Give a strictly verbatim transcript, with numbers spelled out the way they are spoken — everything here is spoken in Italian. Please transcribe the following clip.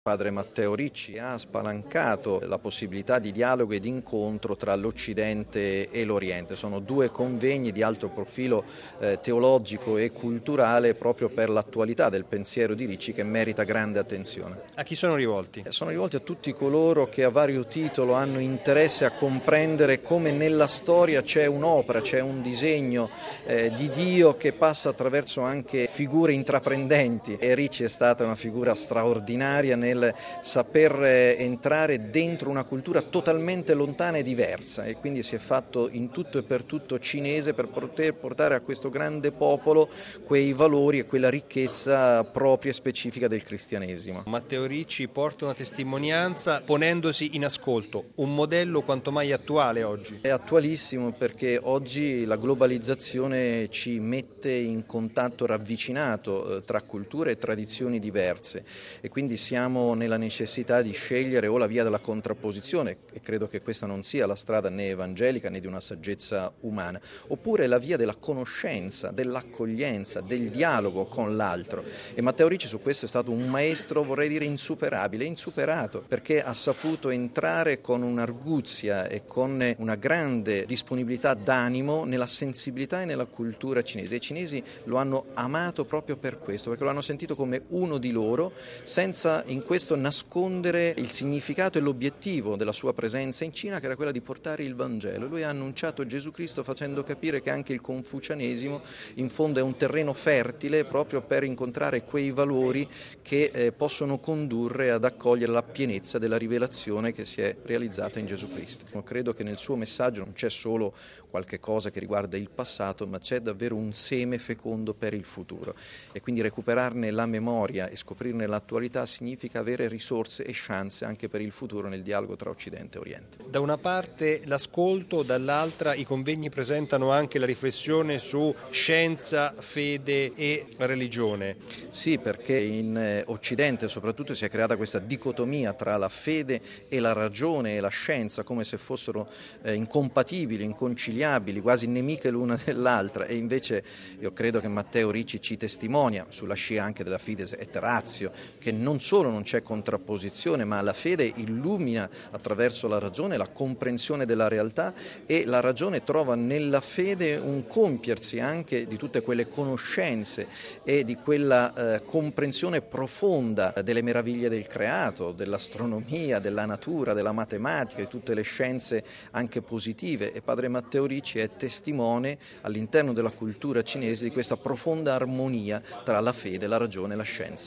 Padre Matteo Ricci ha spalancato la possibilità di dialogo e di incontro tra l'Occidente e l'Oriente. Sono due convegni di alto profilo eh, teologico e culturale proprio per l'attualità del pensiero di Ricci, che merita grande attenzione. A chi sono rivolti? Sono rivolti a tutti coloro che a vario titolo hanno interesse a comprendere come nella storia c'è un'opera, c'è un disegno eh, di Dio che passa attraverso anche figure intraprendenti, e Ricci è stata una figura straordinaria nel saper entrare dentro una cultura totalmente lontana e diversa, e quindi si è fatto in tutto e per tutto cinese per poter portare a questo grande popolo quei valori e quella ricchezza propria e specifica del cristianesimo. Matteo Ricci porta una testimonianza ponendosi in ascolto, un modello quanto mai attuale oggi. È attualissimo perché oggi la globalizzazione ci mette in contatto ravvicinato eh, tra culture e tradizioni diverse, e quindi siamo nella necessità di scegliere o la via della contrapposizione, e credo che questa non sia la strada né evangelica né di una saggezza umana, oppure la via della conoscenza, dell'accoglienza, del dialogo con l'altro. E Matteo Ricci su questo è stato un maestro, vorrei dire insuperabile, insuperato, perché ha saputo entrare con un'arguzia e con una grande disponibilità d'animo nella sensibilità e nella cultura cinese. I cinesi lo hanno amato proprio per questo, perché lo hanno sentito come uno di loro, senza in questo nascondere il significato e l'obiettivo della sua presenza in Cina, che era quella di portare il Vangelo. Lui ha annunciato Gesù Cristo facendo capire che anche il confucianesimo in fondo è un terreno fertile proprio per incontrare quei valori che eh, possono condurre ad accogliere la pienezza della rivelazione che si è realizzata in Gesù Cristo. Credo che nel suo messaggio non c'è solo qualche cosa che riguarda il passato, ma c'è davvero un seme fecondo per il futuro, e quindi recuperarne la memoria e scoprirne l'attualità significa avere risorse e chance anche per il futuro nel dialogo tra Occidente e Oriente. Da una parte l'ascolto, dall'altra i convegni presentano anche la riflessione su scienza, fede e religione. Sì, perché in Occidente soprattutto si è creata questa dicotomia tra la fede e la ragione e la scienza, come se fossero eh, incompatibili, inconciliabili, quasi nemiche l'una dell'altra, e invece io credo che Matteo Ricci ci testimonia, sulla scia anche della Fides et Ratio, che non solo non c'è contrapposizione, ma la fede illumina attraverso la ragione la comprensione della realtà, e la ragione trova nella fede un compiersi anche di tutte quelle conoscenze e di quella eh, comprensione profonda delle meraviglie del creato, dell'astronomia, della natura, della matematica, di tutte le scienze anche positive. E Padre Matteo Ricci è testimone all'interno della cultura cinese di questa profonda armonia tra la fede, la ragione e la scienza.